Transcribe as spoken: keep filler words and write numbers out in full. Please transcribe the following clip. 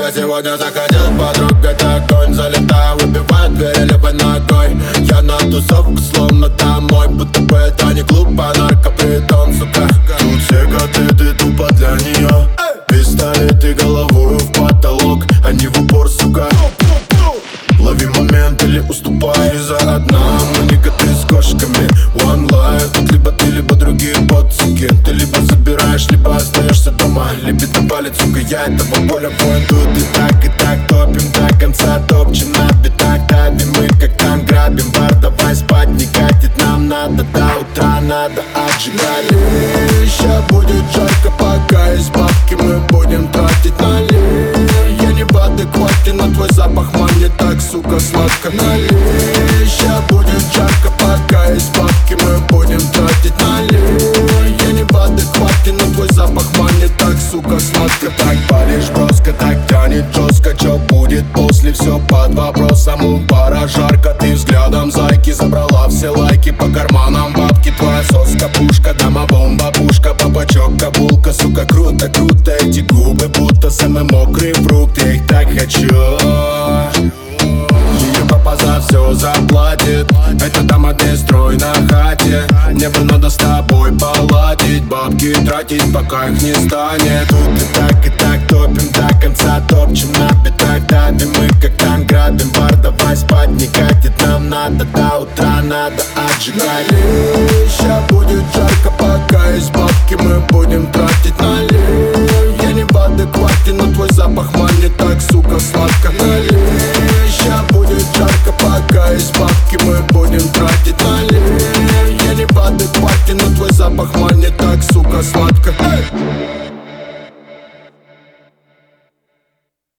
только сегодня заходил. Подруга огонь, залетаю, выбивает двери левой ногой. Я на тусовку, словно домой, будто бы это не клуб, а наркопритон, сука. Тут все коты, ты тупо для нее. Пистолеты головою в потолок, а не в упор, сука. Лови момент или уступай, за одна. Мы не коты с кошками, one life. Тут либо ты, либо другие боцики. Ты либо забираешь, либо остаешься дома. Либит на палец, сука, я этого поля воин. Тут и так, и так топим до конца. Топчем на битах, давим мы, как там грабим бар. Давай спать, не катит, нам надо до утра, надо отжигать. Ща будет жарко, пока есть бабки, мы будем тратить налей. Я не в адеквате, но твой запах манит так, сука, сладко. Налей, ща будет жарко, пока есть бабки, мы будем тратить налей. Я не в адеквате, но твой запах манит так, сука, сладко. Так палишь броско, так тянет жестко. Чё будет после, все под вопросом. У пара жарко, ты взглядом зайки забрала все лайки. По карманам бабки, твоя соска пушка. Дама бомба, пушка, бабачок, кабулка. Сука, круто, круто, эти губы будто самый мокрый фрукт. Я их так хочу. Ее папа за все заплатит. Это дама строй на хате. Мне бы надо с тобой поладить. Бабки тратить, пока их не станет. Тут и так, и так топим до конца. Топчем на битах, давим мы, как там грабим бар. Давай спать, не катит, нам надо до утра, надо отжигать. Ща будет жарко, пока есть бабки, мы будем тратить налей. Я не в адеквате, но твой запах манит так, сука, сладко. Налей, ща будет жарко, пока есть бабки, мы будем тратить налей. Я не в адеквате, но твой запах манит так, сука, сладко.